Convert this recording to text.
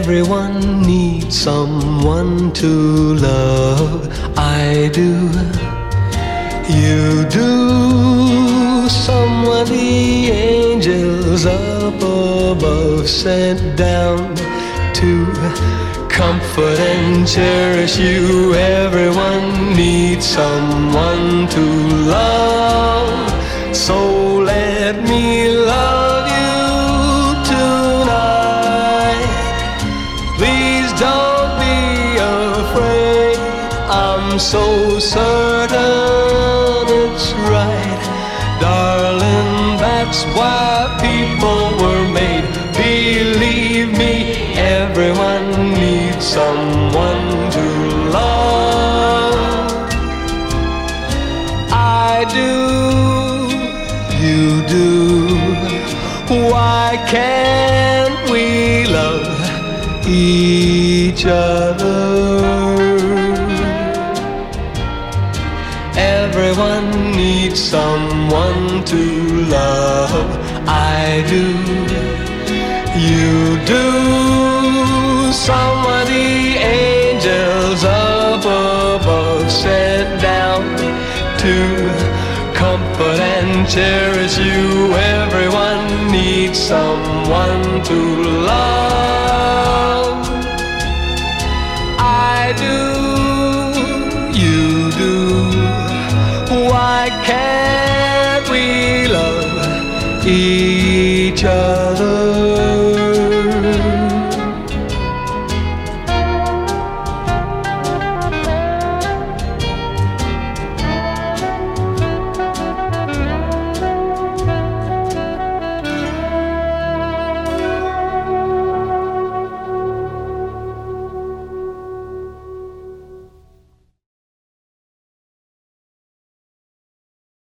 Everyone needs someone to love. I do, you do. Someone the angels up above sent down to comfort and cherish you. Everyone needs someone to love. So let me love you tonight. Please don't be afraid. I'm so certain it's right. Darling, that's why people were made. Believe me, everyone needs someone to love. I do, you do. Why can't we love each other? Everyone needs someone to love. I do, you do. Someone the angels up above sent down to comfort and cherish you. Everyone needs someone to love. I do, you do. Why can't we love each other?